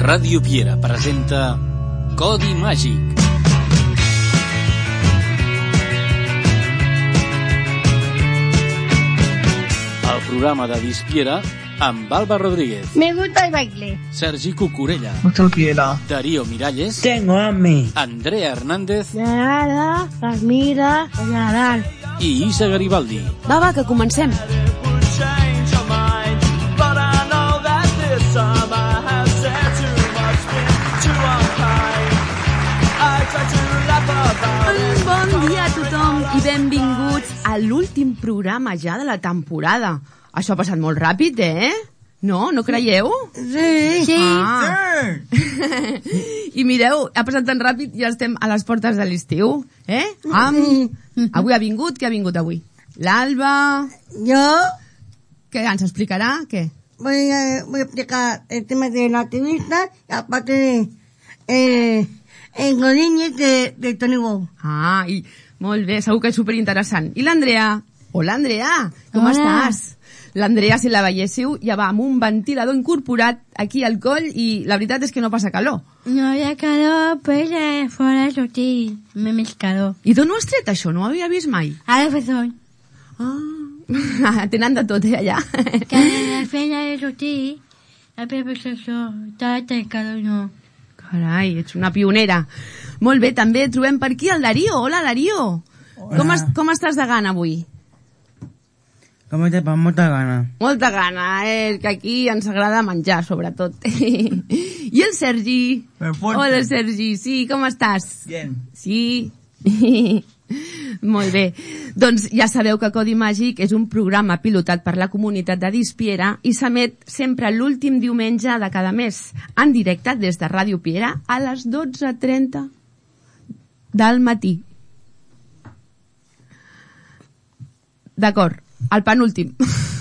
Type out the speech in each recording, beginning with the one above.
Ràdio Piera presenta Codi Màgic. El programa de Dispiera amb Alba Rodríguez. Me gusta el baile. Sergi Cucurella. Mucho Piera. Darío Miralles. Tengo hambre. Andrea Hernández. Nada, Rasmira, Nadal. I Isa Garibaldi. Va, que comencem. Bon dia a tothom i benvinguts a l'últim programa ja de la temporada. Això ha passat molt ràpid, No? No creieu? Sí. Ah. I mireu, ha passat tan ràpid, ja estem a les portes de l'estiu, Avui ha vingut, què ha vingut avui? L'Alba... Yo Què ens explicarà? Què? voy a explicar el tema de la activista y aparte el godín de Tony Wow. I molt bé, segur que és superinteressant. I l'Andrea? Hola, Andrea, com estàs? L'Andrea, si la veiéssiu, ja va amb un ventilador incorporat aquí al coll i la veritat és que no passa calor. No había calor, pues fuera sortir més calor. I d'on ho has tret, això? No ho havia vist mai. Ara professor, Tenen de tot, allà. que la feina de sortir, la professor, tot el calor no. Carai, ets una pionera. Molt bé, també trobem per aquí el Darío. Hola, Darío. Hola. Com estàs de gana avui? Com te fa molta gana. Molta gana, que aquí ens agrada menjar, sobretot. I el Sergi? Hola, Sergi. Sí, com estàs? Bien. Sí. Molt bé. Doncs ja sabeu que Codi Màgic és un programa pilotat per la comunitat de Dispiera i s'emet sempre l'últim diumenge de cada mes, en directe des de Ràdio Piera a les 12:30 del matí. D'acord, el penúltim.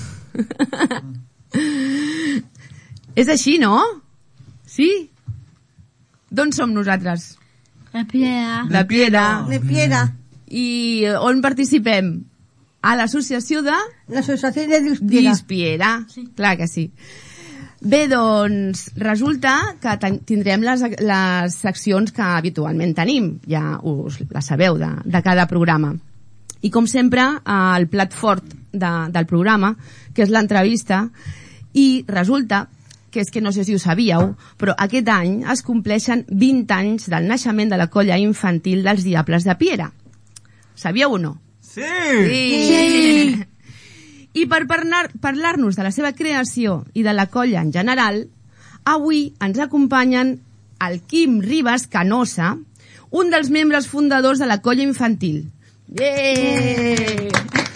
És així, no? Sí? D'on som nosaltres? La piedra. La Piera. De Piedra, I on participem? A l'associació de la asociación de Dispiera. Dispiera. Sí. Clar que sí. Bé, doncs, resulta que tindrem les seccions que habitualment tenim, ja us la sabeu, de cada programa. I com sempre, el plat fort del programa, que és l'entrevista, i resulta que és que no sé si ho sabíeu, però aquest any es compleixen 20 anys del naixement de la colla infantil dels Diables de Piera. Sabíeu o no? Sí! Sí! I per parlar-nos de la seva creació i de la colla en general, avui ens acompanyen el Quim Ribas Canosa, un dels membres fundadors de la colla infantil. Yeah!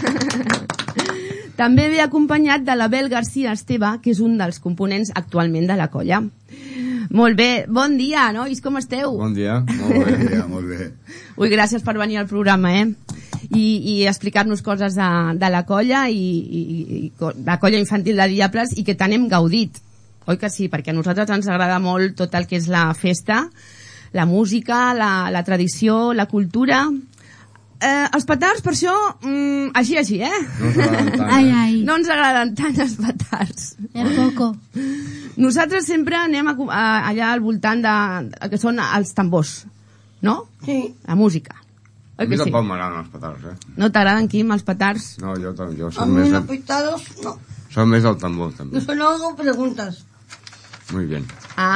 També ve acompanyat de l'Abel García Esteve, que és un dels components actualment de la colla. Molt bé, bon dia, nois, com esteu? Bon dia, molt bé, molt bé. Ui, gràcies per venir al programa, i explicar-nos coses de la colla i la colla infantil de Diables i que tant hem gaudit. Oi que sí? Perquè a nosaltres ens agrada molt tot el que és la festa, la música, la tradició, la cultura. Els petards, per això, així, No ens agraden tant. Ai. No ens agraden tant els petards. Es poco. Nosaltres sempre anem allà al voltant que són els tambors, no? Sí. La música. A Oi mi que sí? tampoc m'agraden els petards, No t'agraden, Quim, els petards? No, jo A soc mí més, los pitados, no. soc més del tambor, també. Yo solo hago preguntas. Muy bien.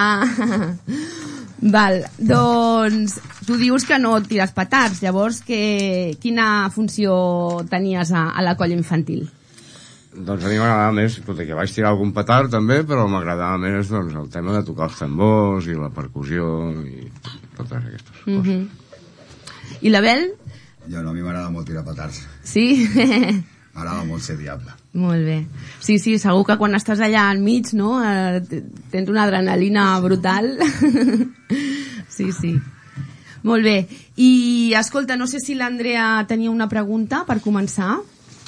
Val, doncs tu dius que no tires petards, llavors quina funció tenies a la colla infantil? Doncs a mi m'agradava més, que vaig tirar algun petard també, però m'agradava més doncs, el tema de tocar els tambors i la percussió i totes aquestes coses. I l'Abel? Jo no, a mi m'agrada molt tirar petards. Sí? M'agrada molt ser diable. Molt bé. Sí, segur que quan estàs allà al mig, no? Tens una adrenalina brutal. Sí. Molt bé. I, escolta, no sé si l'Andrea tenia una pregunta per començar.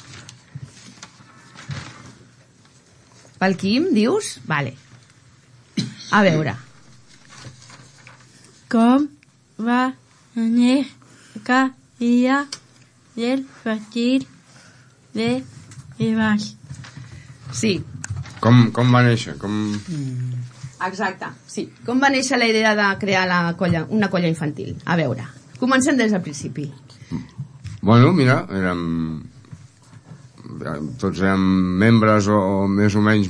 Pel Quim, dius? Vale. A veure. Com va néixer dia del partit de Ribas? Sí. Com va néixer? Exacte, sí. Com va néixer la idea de crear una colla infantil? A veure, comencem des del principi. Bueno, mira, tots érem membres o més o menys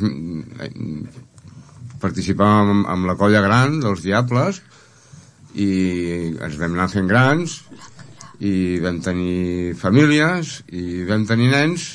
participàvem en la colla gran dels Diables i ens vam anar fent grans i vam tenir famílies i vam tenir nens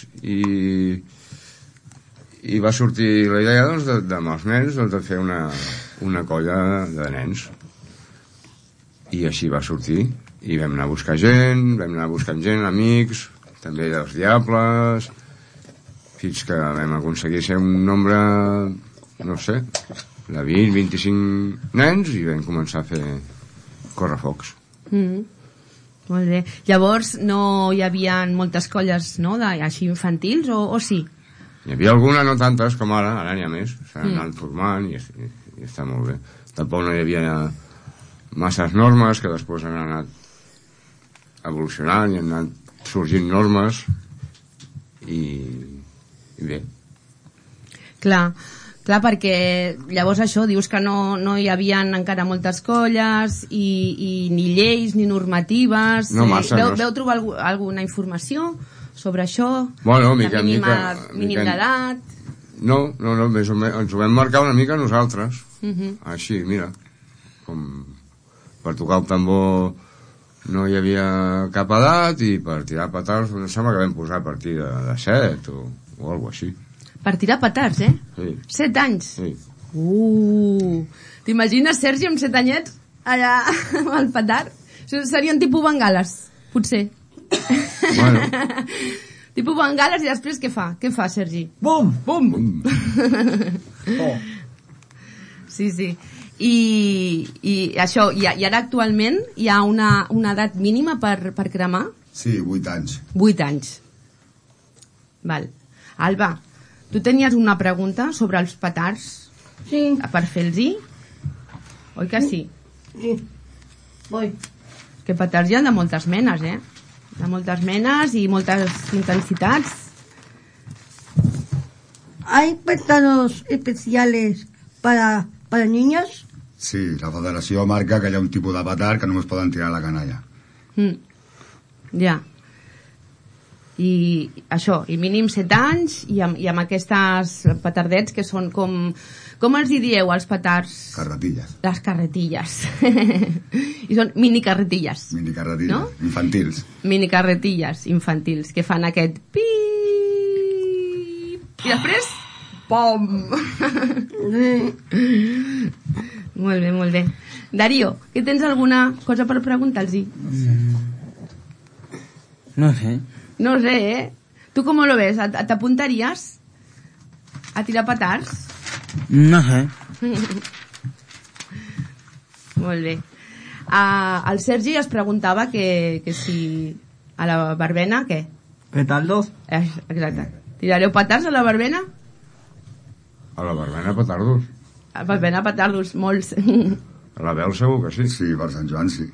i va sortir la idea doncs, amb els nens doncs, de fer una colla de nens i així va sortir i vam anar a buscar gent, vam anar buscant gent, amics, també dels Diables, fins que vam aconseguir ser un nombre, no sé, de 20-25 nens i vam començar a fer correfocs. Molt bé. Llavors no hi havia moltes colles, no?, així infantils, o sí? Hi havia alguna, no tantes com ara n'hi ha més, s'han anat formant i està molt bé. Tampoc no hi havia masses normes que després han anat evolucionant i han anat sorgint normes i bé. Clar, perquè llavors això, dius que no hi havia encara moltes colles i ni lleis ni normatives. No massa. Veu trobar alguna informació sobre això? Bueno, mínim d'edat? No, més o menys ens ho vam marcar una mica nosaltres. Així, mira, com per tocar el tambor no hi havia cap edat i per tirar petards em sembla que vam posar a partir de 7 o alguna així. Per tirar petards, Sí. 7 anys? Sí. T'imagines, Sergi, amb 7 anyets allà amb el petard? Serien tipus bengales, potser. Bueno. Tipus bengales i després què fa? Què fa, Sergi? Bum! Bum! Oh. Sí. I això, i ara actualment hi ha una edat mínima per cremar? Sí, 8 anys. 8 anys. Val. Alba, tu tenies una pregunta sobre els petards? Sí. Per fer-los-hi? Oi que sí? Sí. Voy. Que petards hi ha de moltes menes, de moltes menes y moltes intensitats. ¿Hay petardos especiales para niños? Sí, la federació marca que hi ha un tipus de petard que només poden tirar a la canalla. Ja. I això, i mínim 7 anys i amb aquestes petardets que són com els hi dieu als petards? Carretilles. Les carretilles. I són minicarretilles. Minicarretilles, no? infantils. Minicarretilles infantils que fan aquest pip i després pom. Molt bé. Darío, que tens alguna cosa per preguntar-los? No sé. No sé, ¿Tú cómo lo ves? ¿Te apuntarías a tirar petards? No sé. Molt bé. El Sergi es preguntava que si a la verbena, què? ¿Petardos? Exacte. Tirareu petards a la verbena? A la verbena petardos. A la verbena petardos, molts. A la veu segur que sí. Sí, per Sant Joan sí.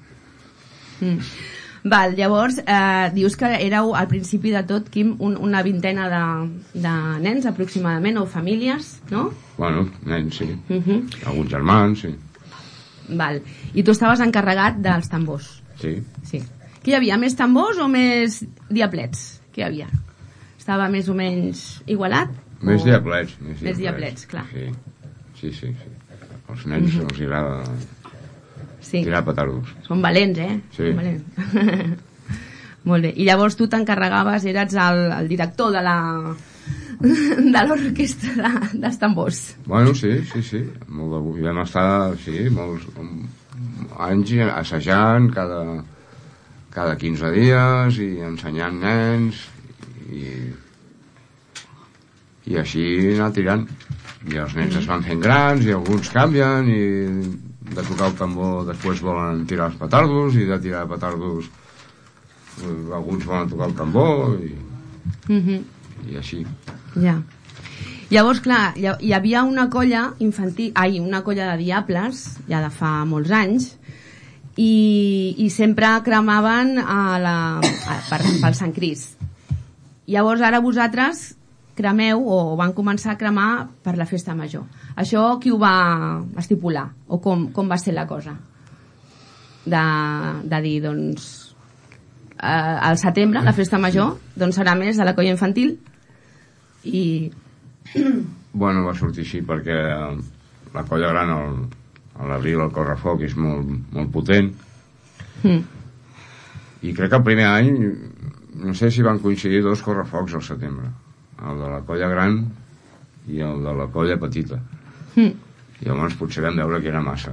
Val, llavors, dius que éreu al principi de tot, Quim, una vintena de nens aproximadament, o famílies, no? Bueno, nens, sí. Alguns germans, sí. Val. I tu estaves encarregat dels tambors? Sí. Que hi havia més tambors o més diablets? Què hi havia? Estava més o menys igualat? Més diablets. Més diablets, clar. Sí. Els nens els agrada tirar petardos. Són valents, Sí. Són valents. Molt bé. I llavors tu t'encarregaves, eres el director de l'orquestra dels tambors. Bueno, sí. I vam estar, molts anys assajant cada 15 dies i ensenyant nens i així anar tirant. I els nens es van fent grans i alguns canvien i de tocar el tambor després volen tirar els petardos i de tirar petardos alguns volen tocar el tambor i així. Ja. Llavors, clar, hi havia una colla infantil, una colla de diables ja de fa molts anys i sempre cremaven pel Sant Crist. Llavors ara vosaltres cremeu o van començar a cremar per la festa major. Això qui ho va estipular? O com va ser la cosa? De dir, doncs, al setembre, la festa major, doncs serà més de la colla infantil i... Bueno, va sortir així perquè la colla gran a l'abril el correfoc és molt potent i crec que el primer any no sé si van coincidir 2 correfocs al setembre, el de la colla gran i el de la colla petita i llavors potser vam veure que era massa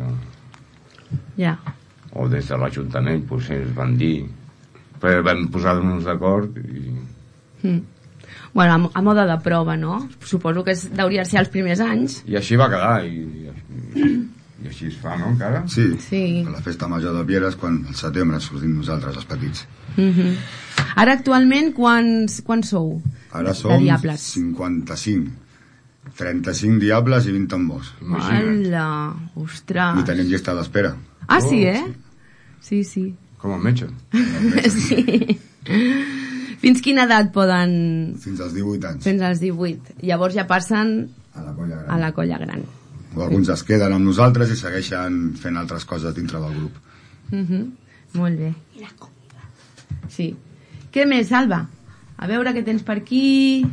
o des de l'Ajuntament potser es van dir però vam posar-nos d'acord i... Bueno, a mode de prova, no? Suposo que hauria de ser els primers anys. I així va quedar, i així es fa, no, encara? Sí. A la festa major de Piera és quan al setembre sortim nosaltres, els petits. Ara, actualment, quants sou? Ara som 55. 35 diables i 20 tambors. Hola, ostres. I tenim llista d'espera. Ah, sí, Sí. Com el metge. Sí. Fins quina edat poden... Fins als 18 anys. Fins als 18. Llavors ja passen a la colla gran. O alguns es queden amb nosaltres i segueixen fent altres coses dintre del grup. Molt bé. Sí. Què més, Alba? A veure què tens per aquí.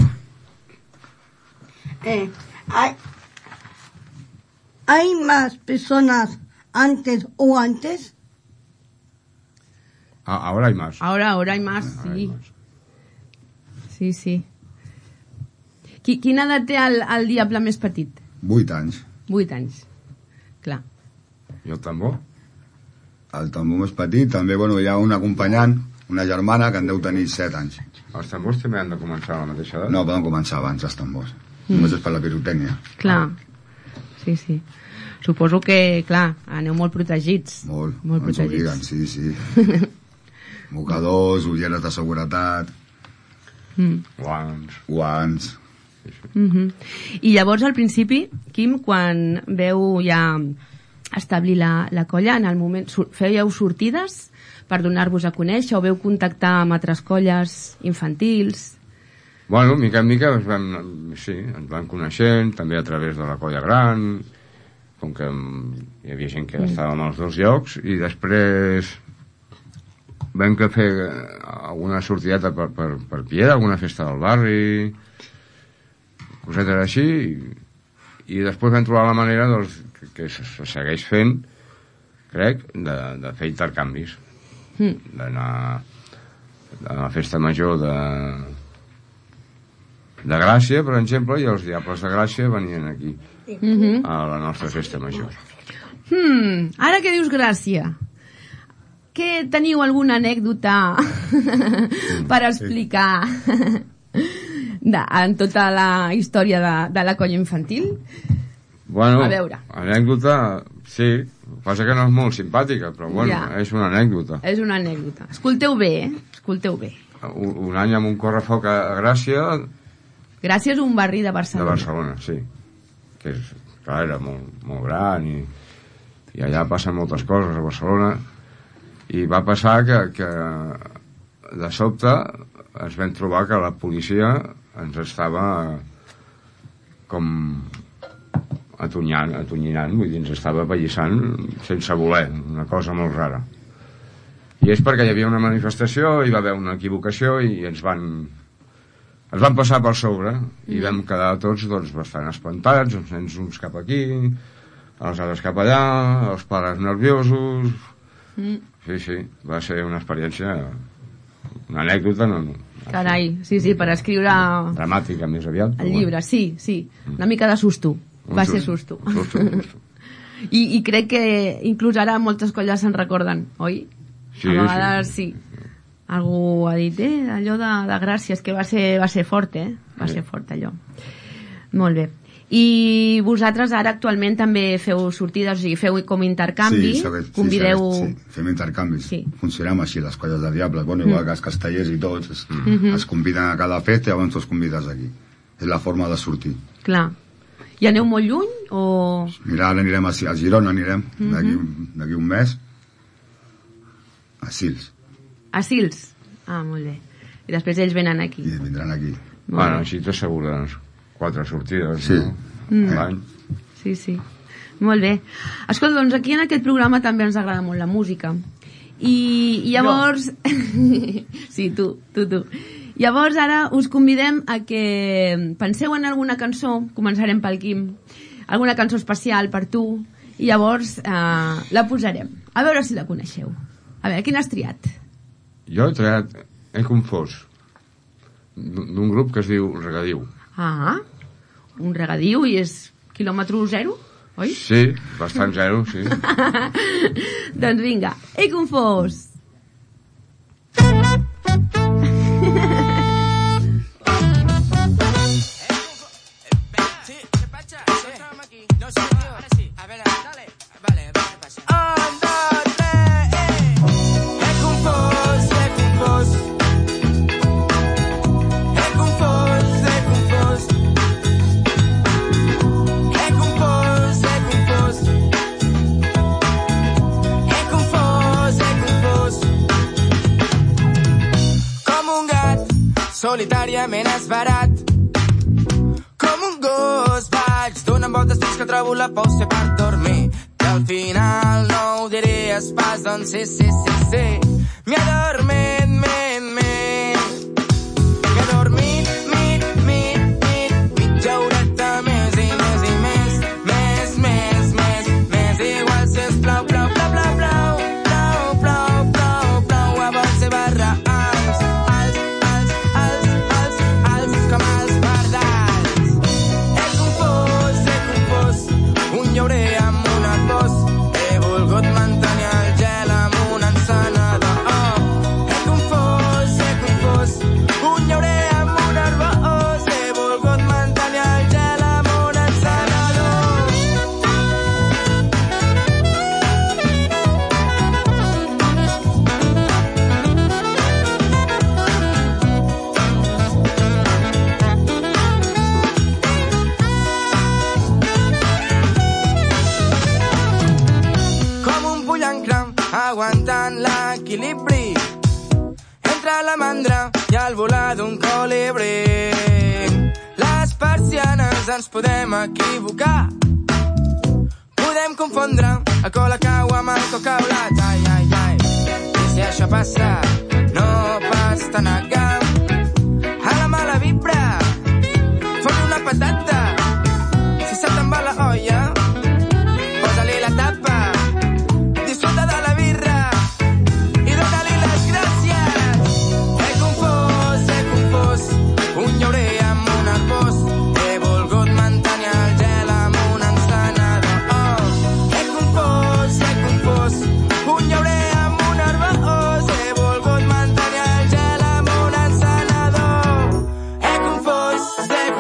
¿Hay más personas antes o antes? Ahora hay más. Ahora hay más, sí. Sí. Quina edat té el diable més petit? 8 anys. 8 anys, clar. I el tambor? El tambor més petit, també, hi ha un acompanyant, una germana, que en deu tenir 7 anys. Els tambors també han de començar a la mateixa edat? No, poden començar abans, els tambors. Només és per la pirotècnia. Clar, sí. Suposo que, clar, aneu molt protegits. Molt protegits. Ens obliguen, sí. Mocadors, ulleres de seguretat, guants. I llavors al principi, Quim, quan veu ja establir la colla, en el moment fèieu sortides per donar-vos a conèixer o veu contactar amb altres colles infantils? Bueno, mica en mica ens van coneixent, també a través de la colla gran, com que hi havia gent que estàvem als 2 llocs, i després vam fer alguna sortideta per Piera, alguna festa del barri, cosetes així, i després vam trobar la manera que se segueix fent, crec, de fer intercanvis. D'anar a la festa major de Gràcia, per exemple, i els diables de Gràcia venien aquí, a la nostra festa major. Ara que dius Gràcia, que teniu alguna anècdota per explicar en tota la història de la colla infantil? Bueno, a veure. Anècdota, sí, passa que no és molt simpàtica, però és una anècdota. És una anècdota. Escolteu bé, Un any amb un correfoc a Gràcia... Gràcia és un barri de Barcelona. De Barcelona, sí. Que clar, era molt gran i allà passen moltes coses a Barcelona. I va passar que de sobte ens vam trobar que la policia ens estava com atonyinant, vull dir, ens estava apallissant sense voler, una cosa molt rara. I és perquè hi havia una manifestació, hi va haver una equivocació i ens van passar per sobre i vam quedar tots bastant espantats, els nens uns cap aquí, els altres cap allà, els pares nerviosos... Sí, va ser una experiència, una anècdota, Carai, sí, per escriure... Dramàtica, més aviat. El llibre, sí, una mica de susto, va ser susto. I crec que inclús ara moltes colles se'n recorden, oi? Sí, a vegades sí. Algú ha dit, allò de Gràcia, és que va ser fort, va ser fort allò. Molt bé. I vosaltres ara actualment també feu sortides, o sigui, feu com intercanvi, convideu... Sí, fem intercanvis. Funcionem així, les colles de diables, igual que els castellers i tots, es conviden a cada festa i llavors tu els convides aquí. És la forma de sortir. Clar. I aneu molt lluny, o...? Mira, ara anirem a Girona, d'aquí un mes, a Sils. A Sils? Ah, molt bé. I després ells venen aquí. I vindran aquí. Bueno, així t'assegures 4 sortides, Sí. no? A l'any. Sí, sí. Molt bé. Escolta, doncs aquí en aquest programa també ens agrada molt la música. I llavors... Sí, tu. Llavors ara us convidem a que penseu en alguna cançó, començarem pel Quim, alguna cançó especial per tu, i llavors la posarem. A veure si la coneixeu. A veure, quina has triat? Jo he confós d'un grup que es diu Regadiu. Ah, un regadiu i és quilòmetre zero, oi? Sí, bastant zero, sí. Doncs vinga, he confós. Solitàriament esverat com un gos vaig donant voltes fins que trobo la pausa per dormir, que al final no ho diries pas, doncs sí m'he adormit, m'he adormit, mitja horeta més i més, igual si es plou, abans de barra com els pardals. He confós un llaurer amb un arbós, he volgut mantenir el gel amb un encenedor. He confós un llaurer amb un arbós, he volgut mantenir el gel amb un encenedor. Aguantant l'equilibri entre la mandra i el volar d'un colibrí. Les persianes ens podem equivocar, podem confondre el colacau amb el cocaulat. Ai, i si això passa no pas te negar a la mala vibra, fot una patata. Si se te'n va la olla, posa-li la tapa, disfruta de la birra i dona-li les gràcies. He confós un llaurer amb un arbós, he volgut mantenir el gel amb un encenedor. He confós un llaurer amb un arbós, he volgut mantenir el gel amb un encenedor. He confós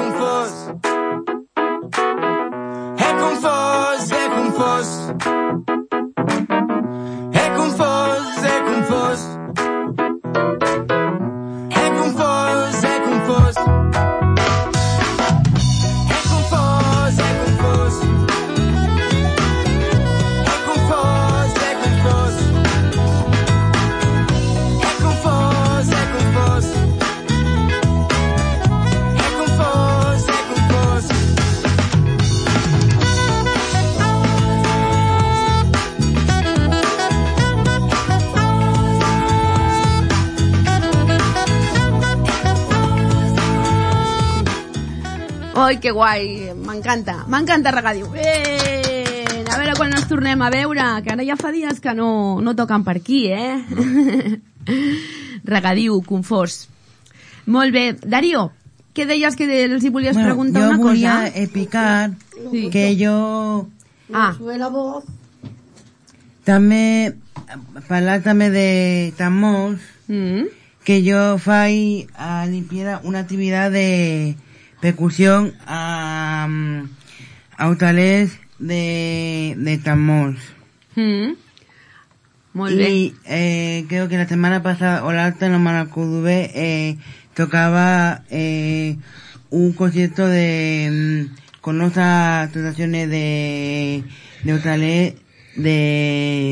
Ai, que guai, m'encanta Regadiu. Bé, a veure quan ens tornem a veure, que ara ja fa dies que no toquen per aquí, Regadiu, confós. Molt bé, Darío, què deies que els hi volies preguntar una cosa? Jo volia explicar que jo... també, parlar també de tambors, que yo fai a limpiar una actividad de percusión a hoteles de tambors. Muy bien. Y creo que la semana pasada, o la otra, no me acuerdo, tocaba un concierto de con otras asociaciones de hoteles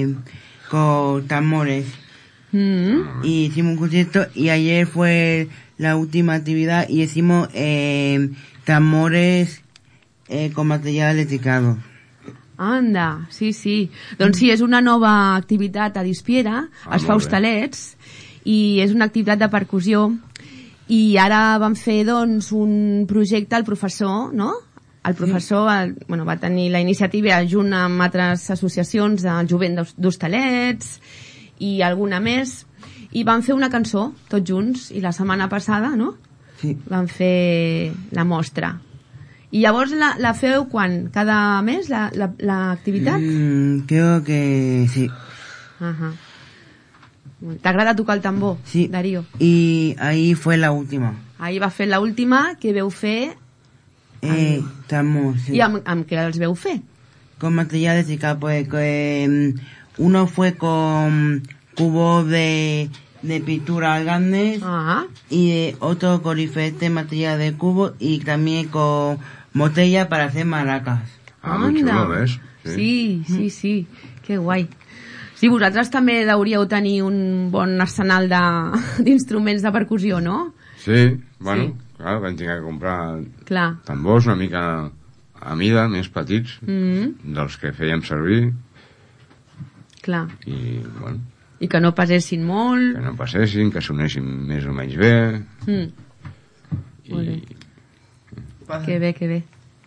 con tambores. Y hicimos un concierto y ayer fue la última actividad y hicimos tambores con material electricado. Anda, sí, sí. Doncs sí, és una nova activitat a Dispiera, es fa hostalets, i és una activitat de percussió, i ara van fer, doncs, un projecte, el professor, no? El professor va tenir la iniciativa junt amb altres associacions del jovent d'hostalets i alguna més, i van fer una cançó, tots junts, i la setmana passada, no? Sí. Van fer la mostra. I llavors la feu quan? Cada mes, l'activitat? Creo que sí. Ajá. ¿T'agrada tocar el tambor, sí. Darío? Y ahí fue la última. Ahí va fer la última, que veu fer... tambor, sí. I amb què els veu fer? Con material electricado, pues uno fue con cubos de pintura grandes y otro con diferentes materiales de cubos y también con botella para hacer maracas. Molt xulo, ves? Sí. Que guai. Sí, vosaltres també hauríeu tenir un bon arsenal d'instruments de percussió, no? Sí, bueno, clar, vam tenir que comprar tambors una mica a mida, més petits, dels que fèiem servir. Clar. I, bueno... I que no pesessin molt. Que no pesessin, que sonessin més o menys bé. Que bé, que bé.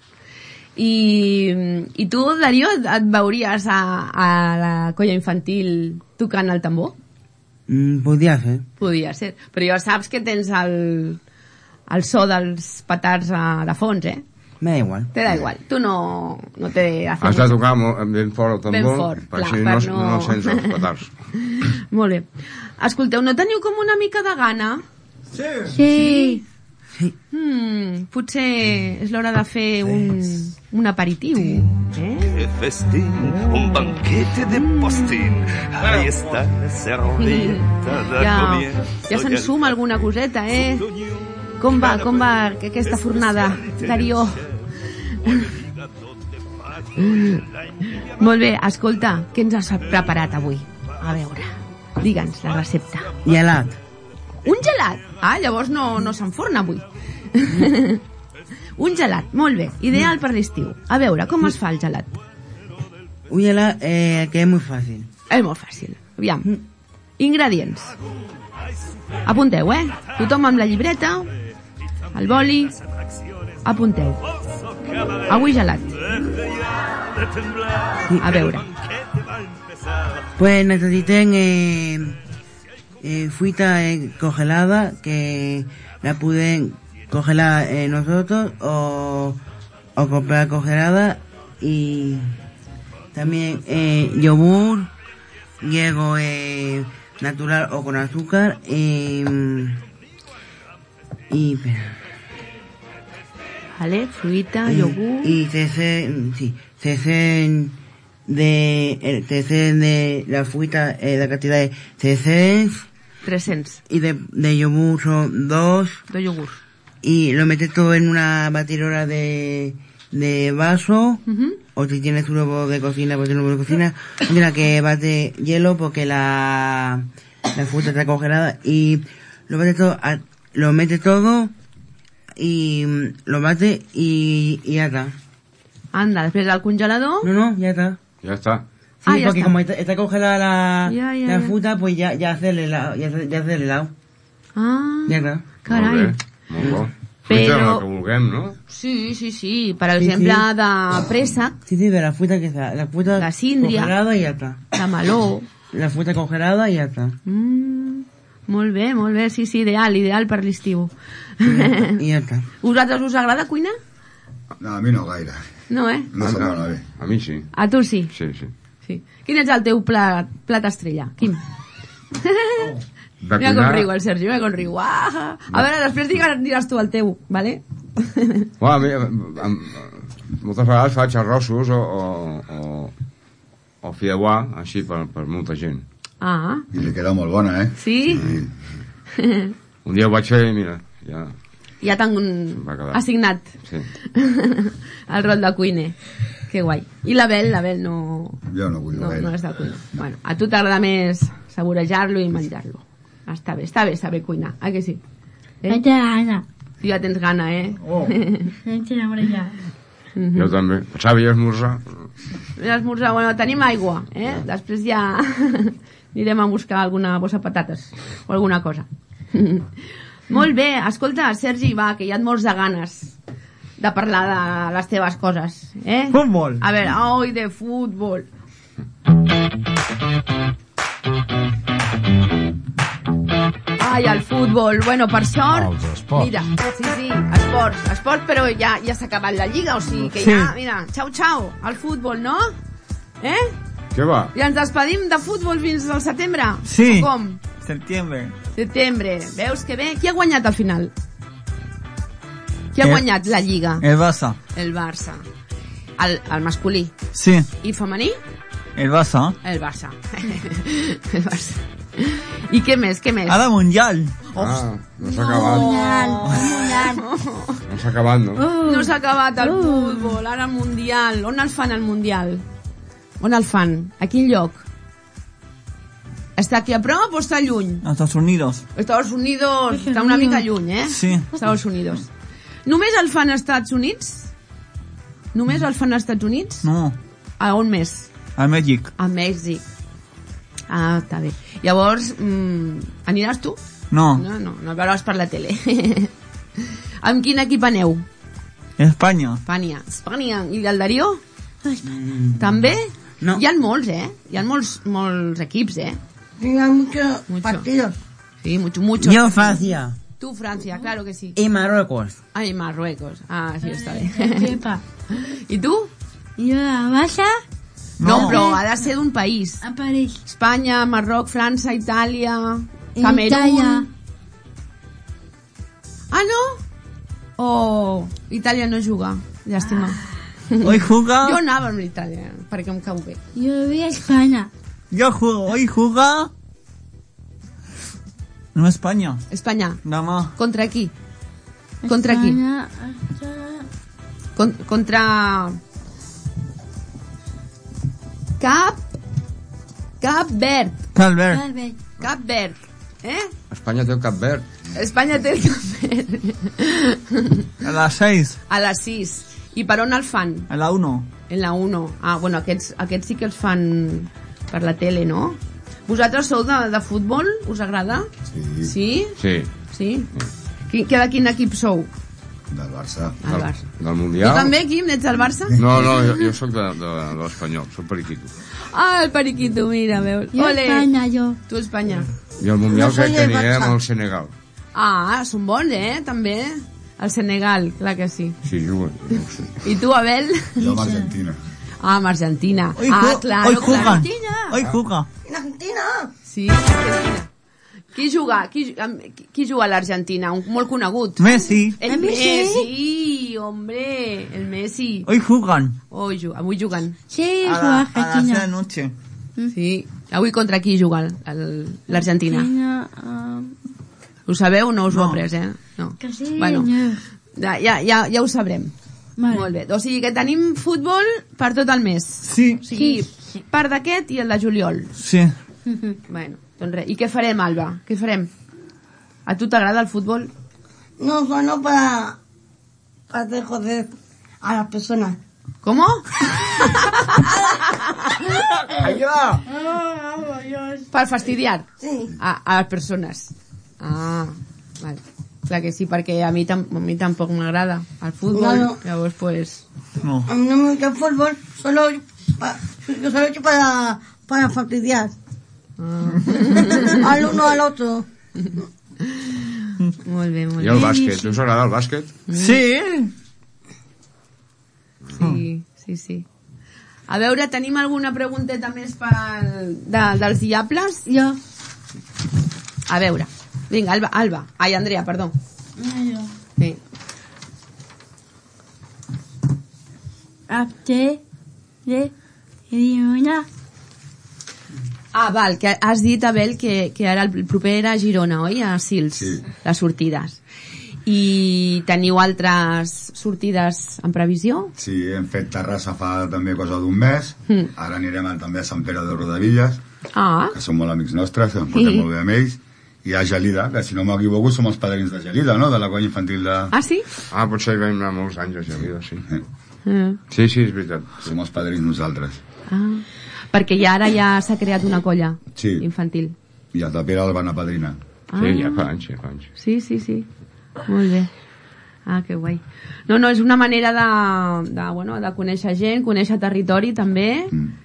I tu, Darío, et veuries a la colla infantil tocant el tambor? Podria ser. Podria ser. Però ja saps que tens el so dels petards de fons, Me da igual. Te da igual. Tu no te haces... Has de tocar ben fort el tambor, ben fort, per així no sents els petards. Molt bé. Escolteu, no teniu com una mica de gana? Sí. Potser és l'hora de fer un aperitiu. Festín, un banquete de postín. Ahí está la servilleta de comienzo. Ja s'ensuma alguna coseta, Com va aquesta fornada, Darío? Molt bé, escolta, què ens has preparat avui? A veure, digue'ns la recepta. Gelat. Un gelat? Llavors no s'enforna avui. Un gelat, molt bé, ideal per l'estiu. A veure, com es fa el gelat? Un gelat que és molt fàcil. És molt fàcil. Aviam. Ingredients. Apunteu, Tothom amb la llibreta, el boli, apunteu. Avui gelat. A veure. Pues necesiten fruta congelada que la pueden congelar nosotros o comprar congelada, y también yogur, hielo natural o con azúcar, vale, fruita, yogur y cesen de la fruta, la cantidad de 300 y de yogur son 2 de yogur, y lo metes todo en una batidora de vaso, o si tienes un huevo de cocina, pues un huevo de cocina, mira que bate hielo porque la fruta está congelada, y lo metes todo y lo bate y ya está. Anda, després al congelador. No, ya está. Ya está. Sí, porque como está congelada la fruta, pues ya hace el helado. Ya hace el helado. Ya está. Carai. Molt bo. Fruita amb el que vulguem, no? Sí. Per exemple, de préssec. Sí, de la fruta que está. La fruta de síndria, congelada y ya está. De meló. La fruta congelada y ya está. Molt bé, sí, ideal per l'estiu. I ja està. Vosaltres us agrada cuinar? No, a mi no gaire. No, No se dona bé. A mi sí. A tu sí? Sí. Quin és el teu plat estrella, Quim? Mira com riu el Sergi, mira com riu. A veure, després diràs tu el teu, vale? Moltes vegades faig arrossos o fideuà, així per molta gent. I li queda molt bona, Sí? Un dia ho vaig fer i mira, ja t'han assignat el rol de cuiner. Que guai. I l'Abel no... Jo no vull l'Abel. No és de cuinar. Bueno, a tu t'agrada més saborejar-lo i menjar-lo. Està bé saber cuinar, que sí? Ja té gana. Tu ja tens gana, Oh. Tens hambre ja. Jo també. Pensava ja esmorzar. L'esmorzar, bueno, tenim aigua, Després ja anirem a buscar alguna bossa de patates o alguna cosa. Molt bé, escolta, Sergi, va, que ja et mors de ganes de parlar de les teves coses, Futbol. A veure, oi, de futbol. Ai, el futbol. Bueno, per sort... Els esports. Mira, sí, esport, però ja s'ha acabat la lliga, o sigui que ja, mira, xau, el futbol, no? Què va? I ens despedim de futbol fins al setembre? Sí. O com? Setembre. Veus que bé? Qui ha guanyat al final? Qui ha guanyat la lliga? El Barça. El Barça. El masculí. Sí. I femení? El Barça. El Barça. El Barça. I què més? Ara Mundial. No s'ha acabat. No s'ha acabat, no? No s'ha acabat el futbol, ara el Mundial. On el fan, el Mundial? On el fan? A quin lloc? Està aquí a prop o està lluny? A Estados Unidos. Estados Unidos està una mica lluny, Sí. Estados Unidos. Només el fan als Estats Units? Només el fan als Estats Units? No. A on més? A Mèxic. A Mèxic. Ah, està bé. Llavors, aniràs tu? No. No el veuràs per la tele. Amb quin equip aneu? Espanya. Espanya. I el Darío? També? No. Hi ha molts, Hi ha molts equips, Hay muchos partidos. Sí, mucho. Yo Francia. Tu, Francia, claro que sí. Y Marruecos. Ay, Marruecos. Ah, sí, està bé. Epa. I tu? Jo a Barça, No, però ha de ser d'un país. a París. Espanya, Marroc, França, Itàlia, Itàlia. Camerún... Ah, no? Oh, Itàlia no juga. Llàstima. Hoy juega. Jo anava amb Itàlia, perquè em cau bé. Jo vi a Espanya. Hoy juega. No España. Espanya. Nada más. Contra qui? Contra qui? Espanya, Contra... Cap Verd. Calvert. Albert. Cap Verd. Espanya té el Cap Verd. Espanya té el Cap Verd. A las 6. A les 6. I per on el fan? A la 1. En la 1. Ah, bueno, aquests sí que els fan per la tele, no? Vosaltres sou de futbol? Us agrada? Sí. Sí? Sí. De quin equip sou? Del Barça. El Barça. Del Mundial. Tu també, Quim, ets del Barça? No, jo soc de l'Espanyol, soc periquito. Ah, el periquito, mira, veus. Jo a Espanya, jo. Tu a Espanya. I al Mundial crec que anirem al Senegal. Ah, són bons, també. El Senegal, clar que sí. Sí, juguen, no ho sé. I tu, Abel? Jo amb Argentina. Ah, amb Argentina. Hoy Claro. Hoy juega. Argentina. Sí, Argentina. Qui juga a l'Argentina? Un molt conegut. Messi. El Messi, hombre, el Messi. Hoy juegan. Avui juguen. Sí, A juega las 6 de la Argentina. noche. Sí. Avui contra qui juga l'Argentina? Ho sabeu o no us ho he après, No. Que sí, Bueno, no. ja ho sabrem. Vale. Molt bé. O sigui que tenim futbol per tot el mes. Sí. O sigui, part d'aquest i el de juliol. Sí. Bueno, doncs res. I què farem, Alba? Què farem? A tu t'agrada el futbol? No, solo para hacer joder a las personas. ¿Cómo? Ayuda. Per fastidiar Sí. a les persones. Ah, vale. Clar que sí, perquè a mi tampoc m'agrada el futbol. No. Llavors, pues... No. A mí no me gusta el fútbol, solo hecho para fastidiar. Al uno al otro. Molt bé, molt I bé. el bàsquet, us agrada el bàsquet? Sí. Sí. A veure, tenim alguna pregunteta més dels diables? Jo. A veure. Vinga, Alba. Ai, Andrea, perdó. Jo. Sí. Ah, val, que has dit, Abel, que ara el proper era a Girona, oi? A Sils, Sí. les sortides. I teniu altres sortides en previsió? Sí, hem fet Terrassa fa també cosa d'un mes. Ara anirem també a Sant Pere de Rodavillas, Ah, que són molt amics nostres, em portem molt bé amb ells. hi ha Gelida, que si no m'equivoco som els padrins de Gelida, no? De la colla infantil de... Ah, sí? Ah, potser hi vam anar molts anys a Gelida, sí. Sí, és veritat. Som els padrins nosaltres. Ah, perquè ara ja s'ha creat una colla infantil. I el de Pere el van apadrinar. Sí, ja fa anys. Sí. Molt bé. Ah, que guai. No, és una manera de conèixer gent, conèixer territori també,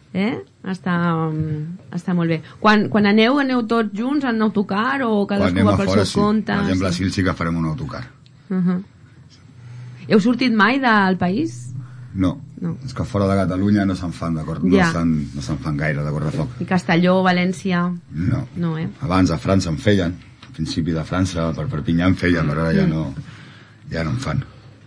Està molt bé. Quan aneu tots junts en autocar o cadascú va pel seu compte? Per exemple, a Sils sí que farem un autocar. Heu sortit mai del país? No. És que fora de Catalunya no se'n fan, d'acord? No se'n fan gaire de correfoc. I Castelló, València? No, abans a França en feien, al principi de França, per Perpinyà en feien, però ara ja no en fan.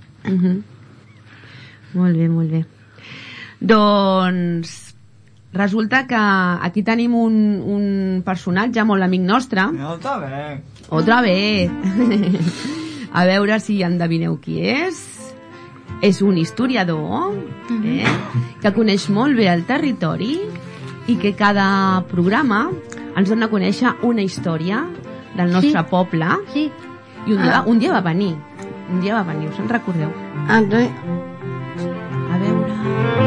Molt bé. Doncs resulta que aquí tenim un personatge molt amic nostre. Otra vez. A veure si endevineu qui és. És un historiador que coneix molt bé el territori i que cada programa ens dona a conèixer una història del nostre poble. Sí. I un dia va venir. Us en recordeu? A veure...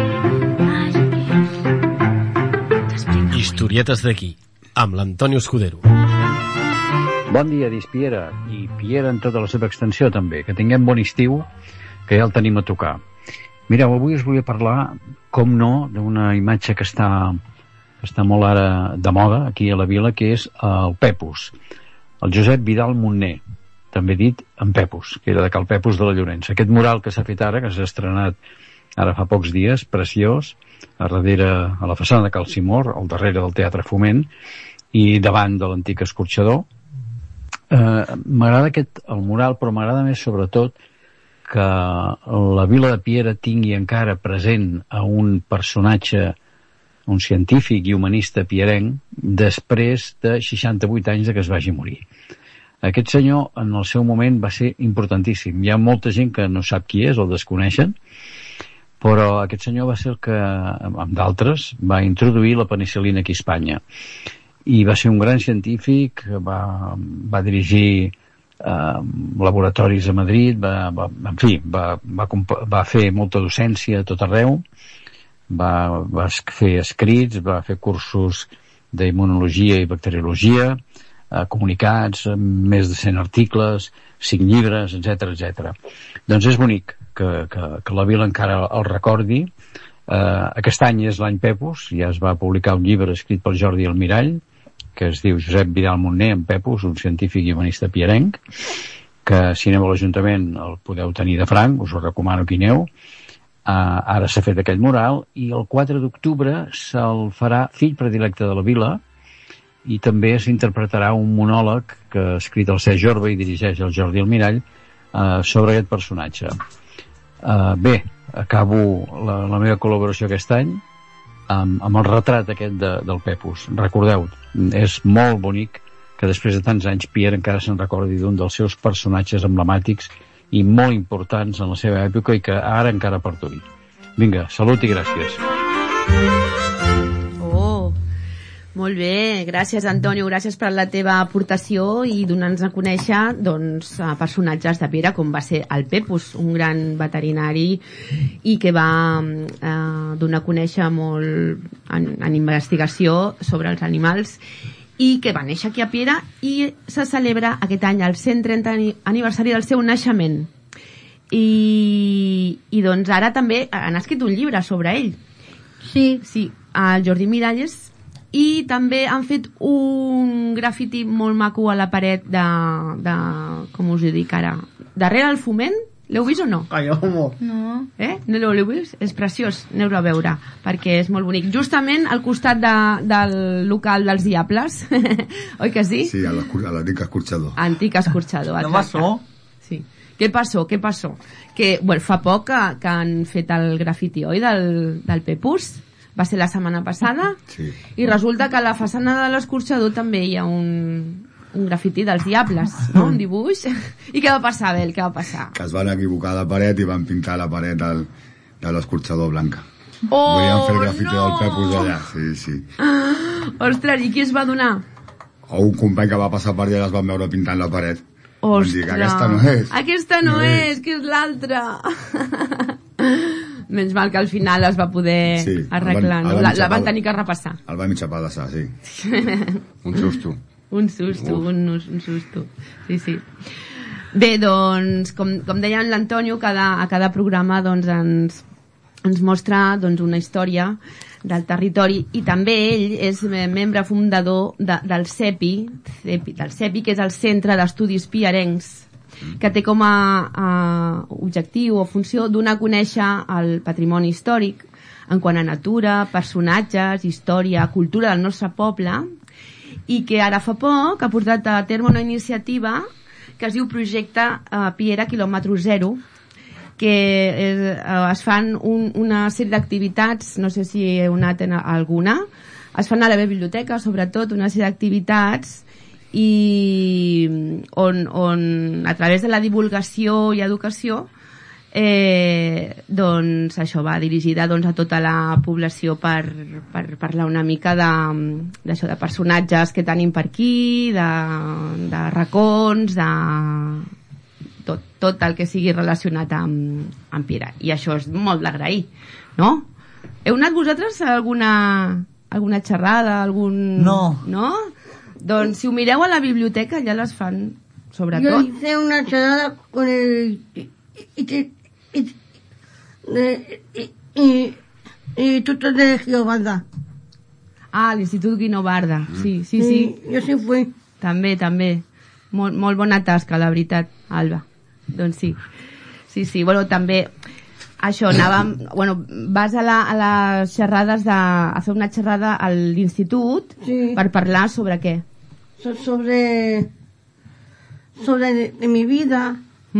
Historietes d'aquí, amb l'Antonio Escudero. Bon dia, Dispiera, i Piera en tota la seva extensió també. Que tinguem bon estiu, que ja el tenim a tocar. Mireu, avui us volia parlar, com no, d'una imatge que està molt ara de moda aquí a la vila, que és el Pepus. El Josep Vidal Montner, també dit en Pepus, que era de Cal Pepus de la Llorença. Aquest mural que s'ha fet ara, que s'ha estrenat ara fa pocs dies, preciós, a darrere, a la façana de Cal Simor, al darrere del Teatre Foment, i davant de l'antic escorxador. M'agrada el mural, però m'agrada més sobretot que la vila de Piera tingui encara present a un personatge, un científic i humanista pierenc, després de 68 anys que es vagi morir. Aquest senyor, en el seu moment, va ser importantíssim. Hi ha molta gent que no sap qui és, el desconeixen, però aquest senyor va ser el que, amb d'altres, va introduir la penicil·lina aquí a Espanya. I va ser un gran científic, va dirigir laboratoris a Madrid, va fer molta docència a tot arreu, va fer escrits, va fer cursos d'immunologia i bacteriologia, comunicats, més de 100 articles, 5 llibres, etc. Doncs és bonic que la vila encara el recordi. Aquest any és l'any Pepus, ja es va publicar un llibre escrit pel Jordi Almirall, que es diu Josep Vidal Montner en Pepus, un científic i humanista pierenc, que si aneu a l'Ajuntament el podeu tenir de franc, us ho recomano que hi aneu. Ara s'ha fet aquell mural i el 4 d'octubre se'l farà fill predilecte de la vila i també s'interpretarà un monòleg que ha escrit el Cesc Jorba i dirigeix el Jordi Almirall sobre aquest personatge. Bé, acabo la meva col·laboració aquest any amb el retrat aquest del Pepus. Recordeu, és molt bonic que després de tants anys Pierre encara se'n recordi d'un dels seus personatges emblemàtics i molt importants en la seva època i que ara encara perduri. Vinga, salut i gràcies. Molt bé, gràcies Antonio, gràcies per la teva aportació i donar-nos a conèixer personatges de Piera com va ser el Pepus, un gran veterinari i que va donar a conèixer molt en investigació sobre els animals i que va néixer aquí a Piera i se celebra aquest any el 130 aniversari del seu naixement i doncs ara també han escrit un llibre sobre ell. Sí, el Jordi Miralles, i també han fet un grafiti molt maco a la paret de com us ho dic ara, darrere el Foment. L'heu vist o no? No. No l'heu vist? És preciós, aneu-lo a veure perquè és molt bonic, justament al costat del local dels Diables. Oi que sí? Sí, a l'antic escorxador. Antic escorxador, sí. Què passó? Que, fa poc que han fet el grafiti, oi, del Pepus? Va ser la setmana passada, i resulta que a la façana de l'escorxador també hi ha un grafiti dels Diables, no? Un dibuix. I què va passar, Abel? Què va passar? Que es van equivocar de paret i van pintar la paret de l'escorxador blanca. Volien fer el grafiti del Pepus allà, sí. Ostres, i qui es va donar? O un company que va passar per allà i les van veure pintant la paret. Van dir que aquesta no és. Aquesta no és, que és l'altra. Menys mal que al final es va poder arreglar, no? La van tenir que repassar. El va mitja pedaçar, sí. Un susto. Un susto. Sí. Bé, doncs, com deia l'Antonio, a cada programa doncs, ens mostra doncs, una història del territori, i també ell és membre fundador del CEPI, que és el Centre d'Estudis Piarencs, que té com a objectiu o funció donar a conèixer el patrimoni històric en quant a natura, personatges, història, cultura del nostre poble, i que ara fa poc ha portat a terme una iniciativa que es diu Projecte Piera Kilòmetre Zero, que es fan una sèrie d'activitats, no sé si heu anat en alguna, es fan a la biblioteca, sobretot, una sèrie d'activitats i on a través de la divulgació i educació doncs això va dirigida doncs, a tota la població per parlar una mica d'això, de personatges que tenim per aquí, de racons, de tot el que sigui relacionat amb Piera, i això és molt d'agrair, no? Heu anat vosaltres a alguna xerrada, no? Doncs si ho mireu a la biblioteca ja les fan, sobretot. Yo hice una charada con el Instituto de Geobarda. Ah, l'Institut Guinobarda, sí. Jo sí fui. També. Molt bona tasca, la veritat, Alba. Doncs sí. Bueno, també això, vas a les xerrades a fer una xerrada a l'institut per parlar sobre què? Sobre de mi vida.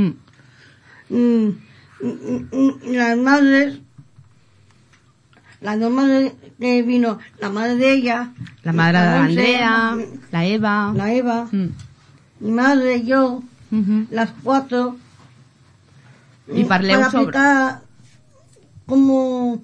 Las dos madres que vino, la madre de ella, la madre de Andrea, la Eva, mi madre, yo, las cuatro, y parleu para explicar cómo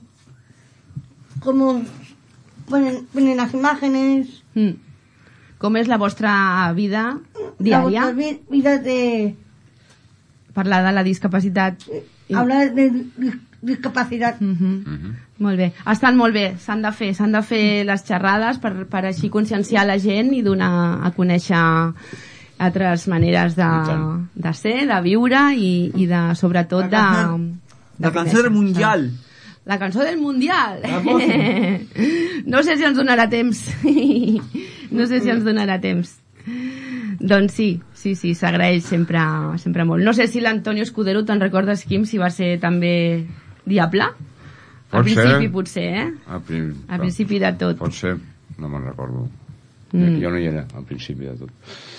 ponen las imágenes, com és la vostra vida diària, la vostra vida de parlar de la discapacitat, hablar de discapacitat. Molt bé, estan molt bé, s'han de fer les xerrades per així conscienciar la gent i donar a conèixer altres maneres de ser, de viure i de, sobretot, la cançó del Mundial. La cançó del Mundial. No sé si ens donarà temps. Doncs sí, s'agraeix sempre molt. No sé si l'Antonio Escudero, te'n recordes, Quim, si va ser també diable? Al principi, potser, Al principi de tot. Pot ser, no me'n recordo. Jo no hi era al principi de tot.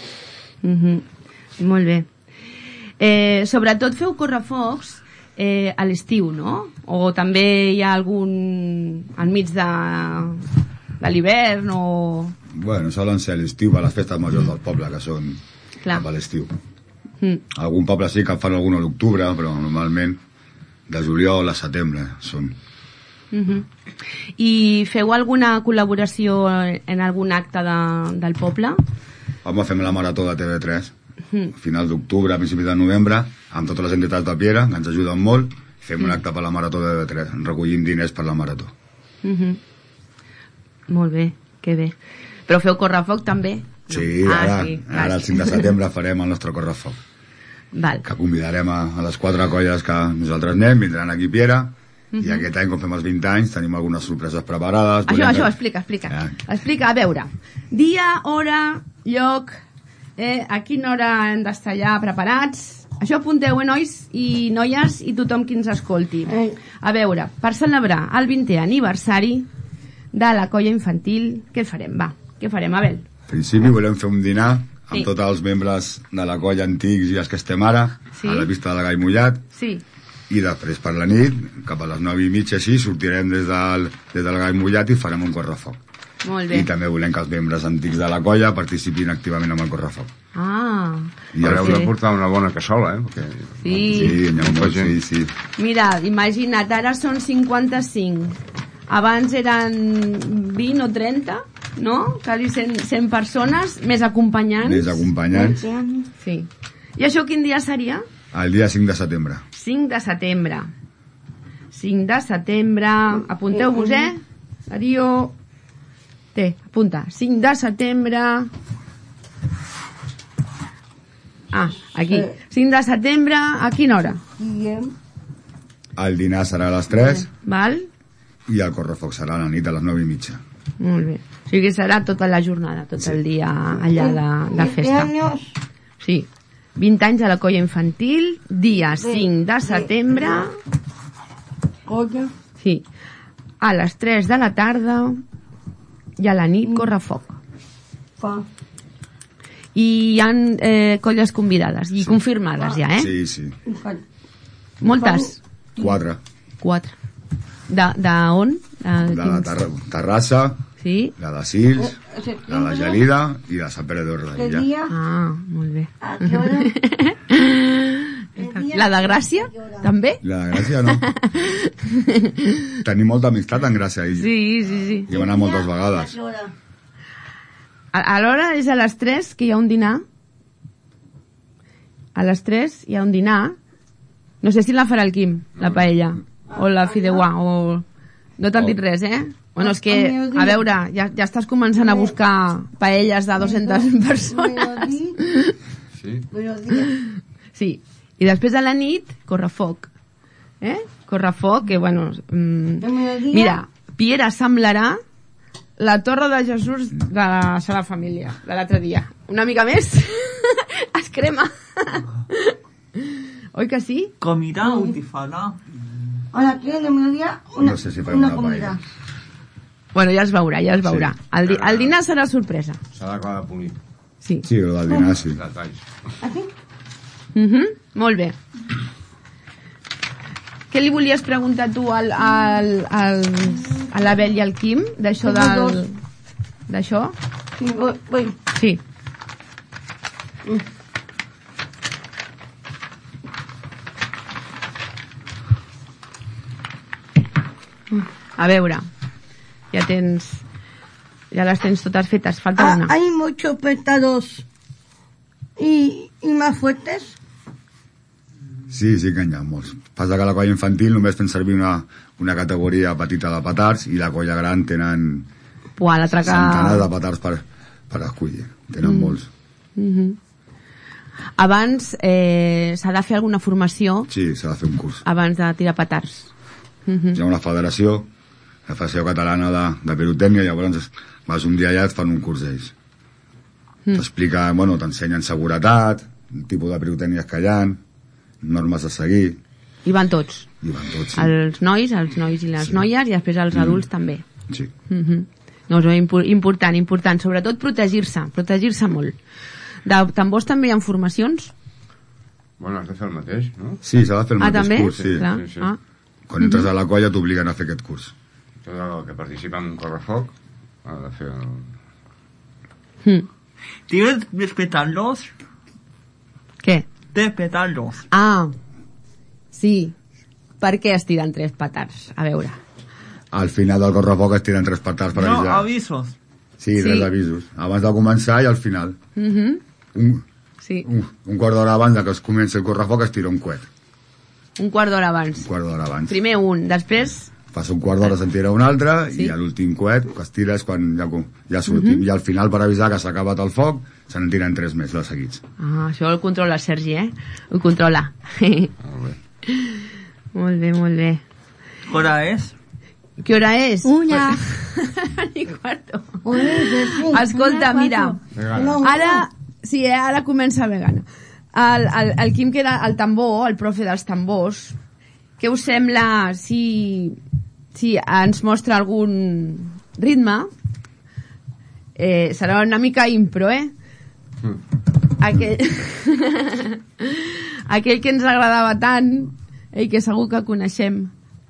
Molt bé. Sobretot feu correfocs a l'estiu, no? O també hi ha algun enmig de l'hivern o... Bueno, solen ser a l'estiu, a les festes majors del poble, que són cap a l'estiu. Algun poble sí que fan algun a l'octubre, però normalment de juliol a setembre són. I feu alguna col·laboració en algun acte del poble? Home, fem la marató de TV3 a final d'octubre, a principis de novembre, amb totes les entitats de Piera, que ens ajuden molt. Fem un acte per la marató de TV3, recollim diners per la marató. Molt bé, que bé. Però feu correfoc també? Sí, ara el 5 de setembre farem el nostre correfoc. Val. Que convidarem a les 4 colles que nosaltres anem, vindran aquí a Piera, i aquest any, com fem els 20 anys, tenim algunes sorpreses preparades. Això, explica. Explica, a veure, dia, hora, lloc, a quina hora hem d'estar allà preparats. Això apunteu, nois i noies, i tothom qui ens escolti. A veure, per celebrar el 20è aniversari de la colla infantil, què farem? Va, què farem, Abel? En principi volem fer un dinar amb tots els membres de la colla antics i els que estem ara, a la pista del Gall Mullat. Sí. I després per la nit, cap a les 9:30 així, sortirem des del Gall Mullat i farem un correfoc. Molt bé. I també volem que els membres antics de la colla participin activament amb el correfoc. I ara heu de portar una bona cassola, Perquè... Sí. Mira, imagina't, ara són 55. Abans eren 20 o 30. no? Quasi 100 persones, més acompanyants. Més acompanyants. Sí. I això quin dia seria? El dia 5 de setembre. 5 de setembre. 5 de setembre. Apunteu-vos, Darío. Té, apunta. 5 de setembre. Ah, aquí. 5 de setembre, a quina hora? El dinar serà a les 3. Val? I el correfoc serà a la nit a les 9:30. Molt bé. O sigui que serà tota la jornada, tot el dia allà de festa. Sí. 20 anys a la colla infantil, dia 5 de setembre. Sí. A les 3 de la tarda i a la nit correfoc. I hi ha colles convidades i confirmades ja, Sí. Moltes? 4. De on? De la Terrassa, sí? la de Sils, la de Gelida i de Sant Pere d'Ordella. Ah, molt bé. La de Gràcia, també? La de Gràcia no. Tenim molta amistat en Gràcia. Sí. I hem anat moltes vegades. A l'hora és a les 3 que hi ha un dinar. A les 3 hi ha un dinar. No sé si la farà el Quim, la paella, o la fideuà, o... No t'han dit res, Bueno, és que, a veure, ja estàs començant a buscar paelles de 200 persones. Sí. I després a la nit, correfoc. Correfoc, que, bueno... Mira, Piera semblarà la Torre de Jesús de la Sagrada Família, de l'altre dia. Una mica més es crema. Oi que sí? Comida utifana. Hola, ¿qué? De mediodía No sé si farem una comida. Bueno, ja es veurà. Sí. El dinar serà sorpresa. S'ha d'acabar de polir. Sí. Sí, el del dinar, sí. ¿Aquí? Molt bé. Què li volies preguntar tu a l'Abel i al Quim d'això d'això? Sí, voy. Sí. A veure, ja les tens totes fetes, falta una. ¿Hay muchos petardos y más fuertes? Sí que n'hi ha molts. Passa que la colla infantil només fem servir una categoria petita de petards i la colla gran tenen centenars de petards per escollir. Tenen molts. Abans s'ha de fer alguna formació. Sí, s'ha de fer un curs. Abans de tirar petards. Hi ha una federació, la Federació Catalana de Pirotècnia, llavors vas un dia allà i et fan un curs d'ells. T'explica, t'ensenyen seguretat, el tipus de pirotècnies que hi ha, normes a seguir. I van tots? I van tots, sí. Els nois i les noies, i després els adults també. Sí. No, és important. Sobretot protegir-se molt. De tambors també hi ha formacions? Bueno, has de fer el mateix, no? Sí, s'ha de fer el mateix curs, sí. Sí. Quan entres a la colla t'obliguen a fer aquest curs. Tot el que participa en un correfoc ha de fer ¿Tienes petardos? ¿Qué? De petardos. Ah, sí. Per què es tiren 3 petards? A veure. Al final del correfoc es tiren 3 petards per avisar. No, avisos. Sí, 3 avisos. Abans de començar i al final. Un quart d'hora abans que es comenci el correfoc es tira un coet. Un quart d'hora abans. Primer un, després... Passa un quart d'hora se'n tira un altre i a l'últim coet que es tira és quan ja sortim. I al final, per avisar que s'ha acabat el foc, se n'en tiren 3 més de seguits. Això el controla el Sergi, Ho controla. Molt bé. ¿Qué hora es? ¿Qué hora es? 1:15. Escolta, mira, ara comença vegana. El Quim, que era el tambor, el profe dels tambors, què us sembla si ens mostra algun ritme? Serà una mica impro, aquell que ens agradava tant i que segur que coneixem.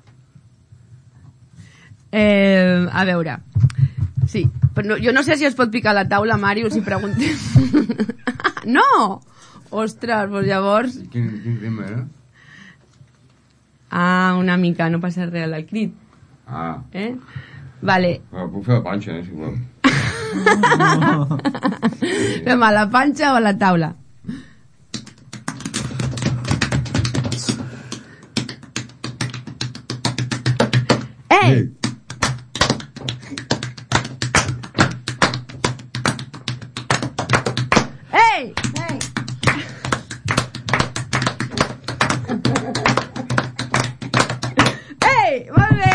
A veure, sí, però jo no sé si es pot picar a la taula, Màrius, si preguntem. No! Ostres, doncs llavors... Quin ritme era? Una mica, no passa res al crit. Vale. Puc fer la panxa, si voleu. Fem a la panxa o a la taula? Ei! Ei! Ei! Molt bé!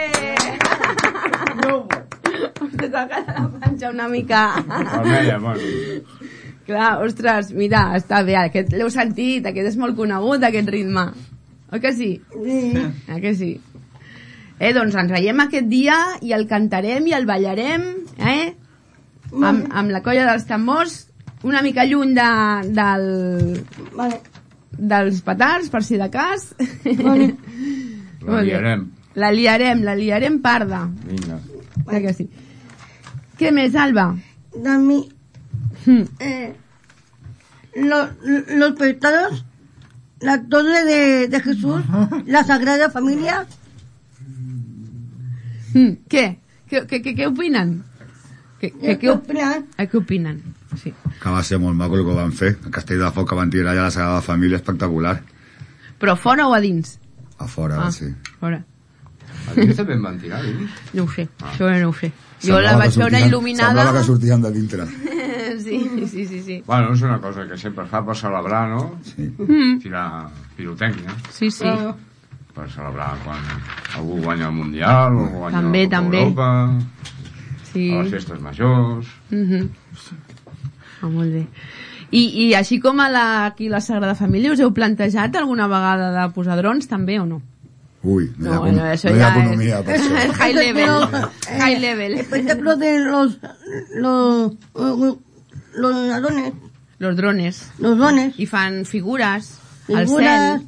Te toca la panxa una mica. Vermella, bueno. Clar, ostres, mira, està bé, aquest l'heu sentit, aquest és molt conegut, aquest ritme. Oi que sí? Sí. Que sí? Doncs ens veiem aquest dia i el cantarem i el ballarem, amb la colla dels tambors, una mica lluny dels petards, per si de cas. Vale. La liarem. La liarem parda. Vinga. Que sí. ¿Qué més, Alba? De mí. Los petardos, la torre de Jesús, la Sagrada Familia. Què opinen? Què opinen? Sí. Que va ser molt maco el que van fer. El castell de foc que van tirar allà a la Sagrada Família, espectacular. Però fora o a dins? A fora, sí. Fora. A dins també en van tirar, dins? No ho sé, això no ho sé. Jo la vaig veure il·luminada. Semblava que sortien de dintre. Sí. Bueno, és una cosa que sempre fa per celebrar, no? Sí. Tirar pirotècnia. Sí. Per celebrar quan algú guanya el Mundial o algú guanya també, la Copa Europa, sí. a les festes majors. Molt bé. I així com aquí la Sagrada Família, us heu plantejat alguna vegada de posar drons també o no? Uy, no hi ha economia per això. Es high level. High level. Por ejemplo, de los drones. Los drones. I fan figures al cel.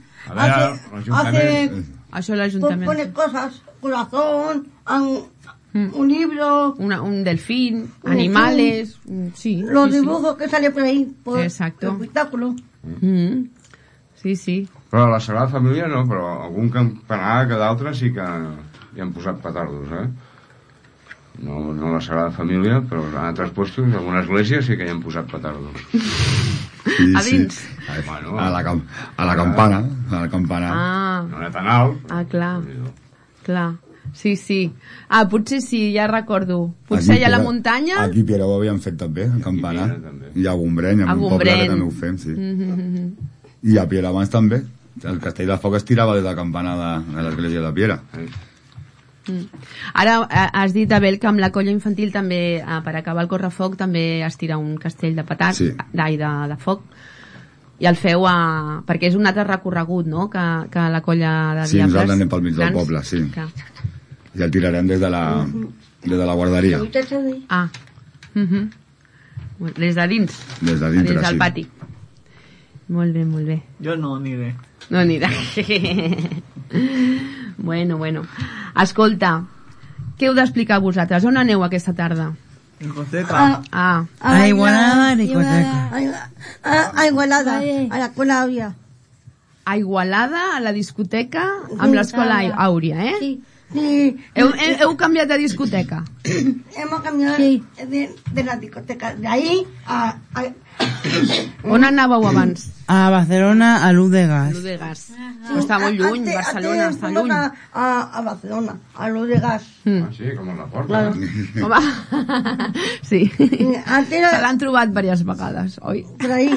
Això l'Ajuntament. Pone cosas, corazón, un libro. Un delfín, animales. Sí. Los dibujos que sale por ahí. Exacto. El espectáculo. Sí. Però a la Sagrada Família no, però algun campanar que d'altres sí que hi han posat petardos, No a la Sagrada Família, però en altres puestos, en alguna església sí que hi han posat petardos. Sí, a dins? Bueno, a la campana. No era tan alt. Clar. Sí. Potser sí, ja recordo. Potser allà a la muntanya... Aquí a Pieró ho havien fet també, el campanar. I a Gombreny, en un poble que també ho fem, sí. I a Pieramans també. El castell de foc es tirava des de la campana de l'església de Piera. Ara has dit, Abel, que amb la colla infantil també, per acabar el correfoc, també es tira un castell de petards, de foc, i el feu perquè és un altre recorregut, no?, que la colla de Diables. Sí, nosaltres anem pel mig del poble, sí. I el tirarem des de la guarderia. Des de dins? Des de dintre, des del pati. Molt bé. Jo no aniré. No anirà. Bueno. Escolta, què heu d'explicar vosaltres? On aneu aquesta tarda? Discoteca. A Igualada, discoteca. A Igualada, a l'escola Àuria. A Igualada, a la discoteca, amb l'escola Àuria, Sí. Heu canviat de discoteca? Hemos cambiado de la discoteca. De ahí a... On anàveu abans? A Barcelona, a Luz de Gas. Luz de Gas. Està molt lluny, Barcelona està lluny. A Barcelona, a Luz de Gas. Sí, com a la porta. Home, sí. Se l'han trobat diverses vegades, oi? Por ahí.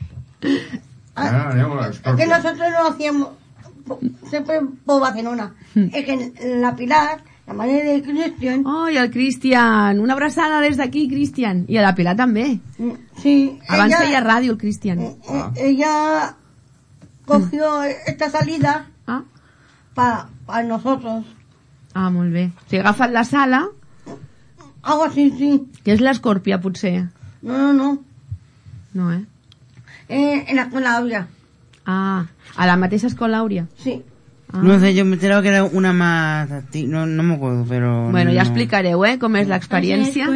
Que nosotros lo hacíamos siempre por Barcelona. Es que la Pilar, la madre de Cristian... I el Cristian. Una abraçada des d'aquí, Cristian. I a la Pilar també. Sí. Abans feia ràdio, el Cristian. Ella cogió esta salida para nosotros. Molt bé. Si agafat la sala... Algo así, sí. Que és l'Escòrpia, potser. No. No, en la escuela Àuria. A la mateixa escola Àuria. Sí. No sé, yo me enteraba que era una más... No me acuerdo, pero... Bueno, ja explicareu, com és l'experiència.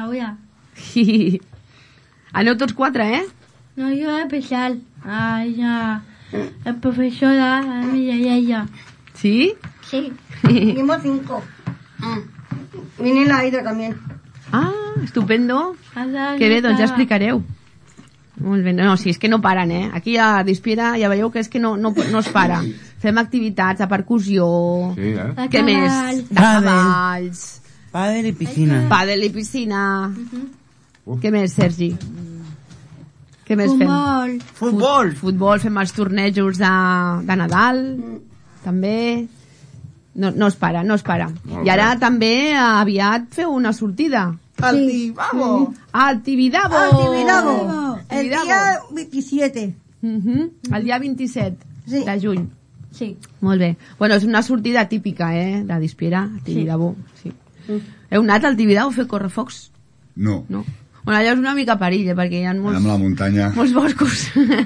Aneu tots 4, No, yo especial. La profesora, ella. ¿Sí? Sí. Fuimos 5. Viene la Hidra també. Ah, estupendo. Que bé, doncs ja explicareu. Molt bé, no, sí, és que no paren, Aquí a Dispiera ja veieu que és que no es para. Fem activitats de percussió, Sí, què més? De cavalls. Pàdel i piscina. Pàdel i piscina. Què més, Sergi? Què més fem? Futbol, fem els tornejos de Nadal, també. No es para. I ara també aviat feu una sortida. Al Tibidabo. Al Tibidabo. El dia 27. El dia 27 de juny. Sí. Molt bé. Bueno, és una sortida típica, de Dispiera, al Tibidabo. Sí. Heu anat al Tibidabo a fer correfocs? No. Bueno, allò és una mica perill, perquè hi ha molts... Amb la muntanya. Molts boscos.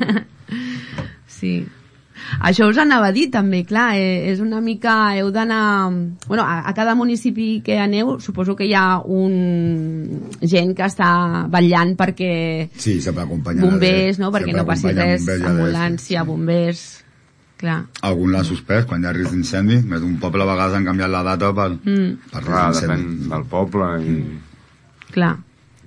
Sí. Això us anava a dir també, clar, és una mica... Heu d'anar... Bueno, a cada municipi que aneu, suposo que hi ha gent que està vetllant perquè... Sí, sempre acompanyant. Bombers, no? Perquè no passi res, ambulància, bombers... Clar. Algun l'ha suspès quan hi ha risc d'incendi. Més d'un poble a vegades han canviat la data per risc depèn del poble i... Clar.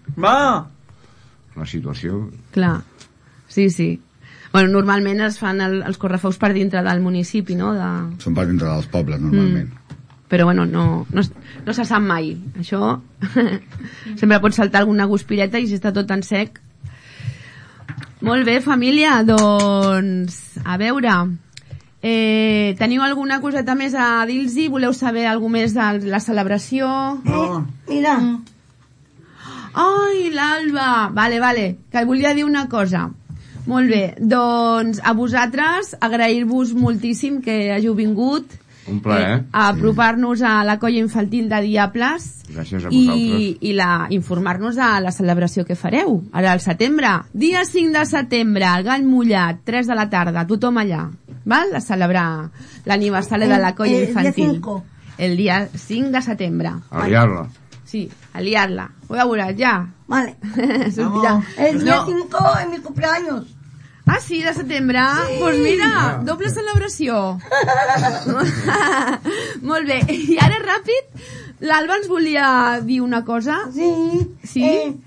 La situació. Clar. Sí. Bueno, normalment es fan els correfocs per dintre del municipi, no? Són per dintre dels pobles, normalment. Però bueno, no se sap mai. Això sempre pot saltar alguna guspireta i si està tot en sec. Molt bé, família, doncs a veure, teniu alguna coseta més a dir-los? Voleu saber alguna més de la celebració? Mira. Ai, l'Alba! Vale, que volia dir una cosa. Molt bé, doncs a vosaltres agrair-vos moltíssim que hàgiu vingut. Un plaer. A apropar-nos a la colla infantil de Diables. Gràcies a vosaltres. I informar-nos de la celebració que fareu ara al setembre. Dia 5 de setembre, al Gall Mullat, 3 de la tarda, tothom allà, val? A celebrar l'aniversari de la colla infantil. El dia 5 de setembre. A liar-la. Sí, a liar-la. Ho veuràs, ja. Vale. Sortirà. El día 5 es mi cumpleaños. Ah, sí, de setembre? Doncs pues mira, doble celebració. Molt bé. I ara, ràpid, l'Alba ens volia dir una cosa. Sí.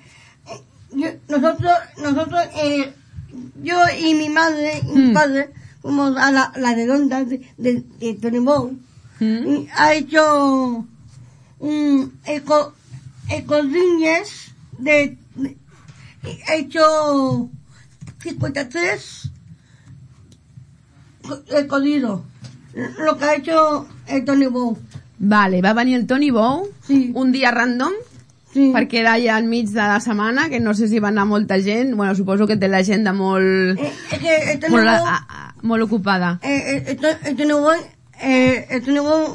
Nosotros, yo y mi madre y mi padre, fuimos a la redonda de Tonibón, y ha hecho escondriñas ha hecho 53 escondidos, lo que ha hecho el Tony Bow. Vale, va venir el Tony Bow un dia random, perquè era allà enmig de la setmana, que no sé si va anar molta gent. Bueno, suposo que té l'agenda molt molt ocupada. El Tony Bow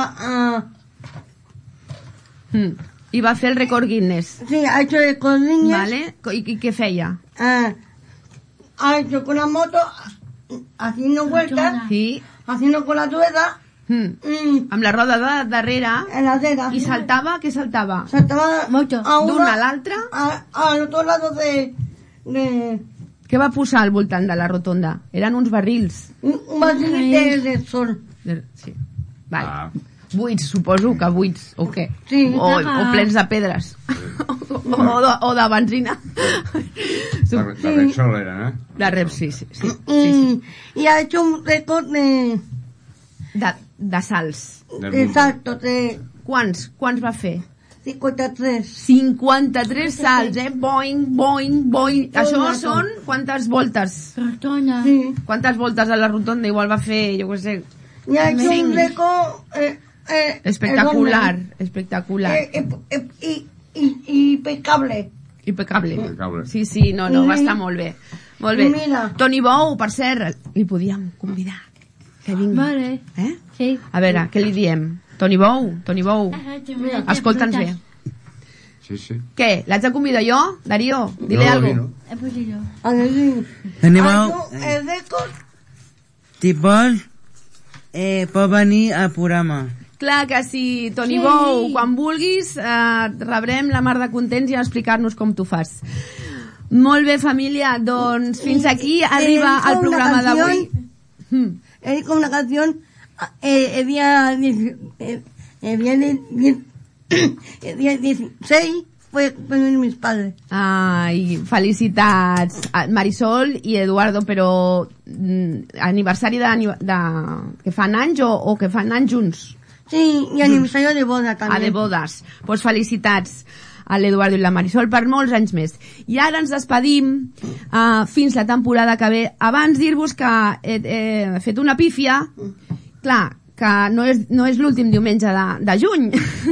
i va fer el rècord Guinness. Sí, ha hecho escondriñas. Vale, i què feia? Ha hecho con la moto, haciendo vueltas, haciendo con la rueda, amb la roda de darrere, en la acera. I saltava, què saltava? Saltava d'una a l'altra? Al otro lado de... Què va posar al voltant de la rotonda? Eren uns barrils. Un barril de sol. Sí, vale. Buits, suposo que buits, o què? Sí. O plens de pedres. O de benzina. De Repsol eren, De Repsol, sí. Y ha hecho un récord de salts. Exacto. Quants va fer? 53. 53 salts, boing, boing, boing. Això són quantes voltes? Sí. Quantes voltes a la rotonda? Igual va fer, jo què sé... Y ha hecho un récord... espectacular. Impecable. Sí, no, va estar molt bé. Molt bé. Toni Bou, per cert, li podíem convidar que vingui. Vale. Sí. A veure, què li diem? Toni Bou, escolta'ns bé. Sí. Què? L'haig de convidar jo? Darío, dile algo. Toni Bou, si vols, pot venir al programa. Clar que sí, Toni Bou, quan vulguis rebrem la mar de contents i explicar-nos com tu fas. Molt bé, família, doncs fins aquí arriba el programa d'avui. Con una canción el día el día 16 fue venir mis padres. Ai, felicitats, Marisol i Eduardo, però aniversari que fan anys o que fan anys junts? Sí, y aniversario de boda también. De bodes. Pues felicitats a l'Eduardo i la Marisol per molts anys més. I ara ens despedim fins la temporada que ve. Abans dir-vos que he fet una pífia, clar, que no és l'últim diumenge de juny,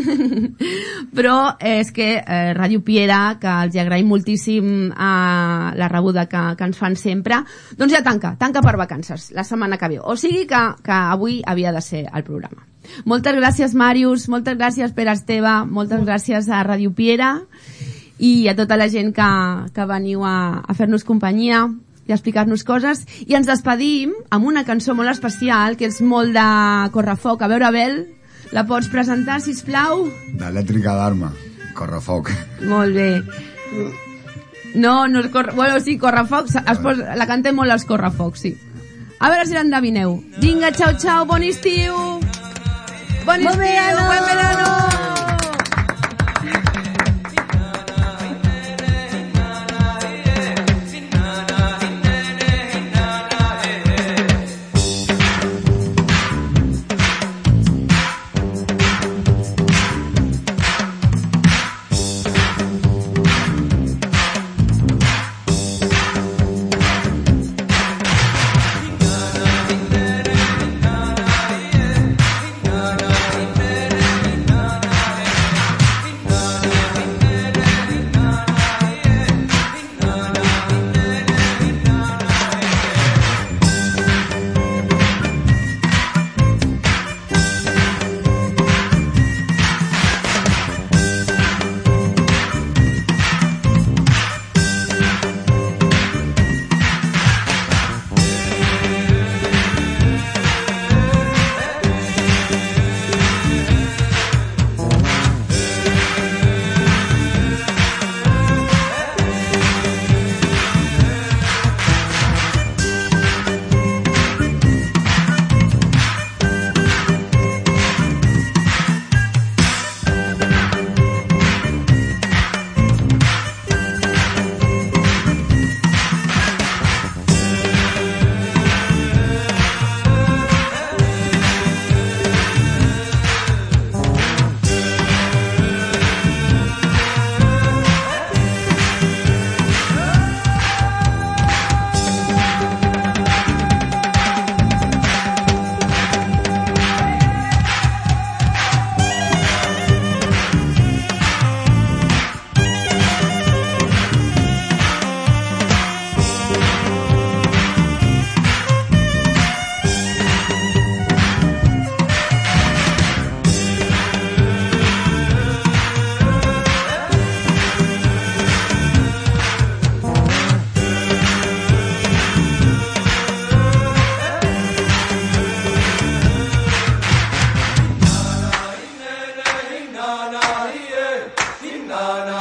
però és que Ràdio Piera, que els agraïm moltíssim la rebuda que ens fan sempre, doncs ja tanca per vacances la setmana que ve. O sigui que avui havia de ser el programa. Moltes gràcies, Màrius, moltes gràcies, Pere Esteve, moltes gràcies a Ràdio Piera i a tota la gent que veniu a fer-nos companyia i a explicar-nos coses. I ens despedim amb una cançó molt especial, que és molt de Correfoc. A veure, Abel, la pots presentar, sisplau? D'Elèctrica d'Arma, Correfoc. Molt bé. No és Correfoc. Bueno, sí, Correfoc, la cantem molt als Correfoc, sí. A veure si l'endevineu. Vinga, xau, bon estiu! Bon verano! Buen verano! na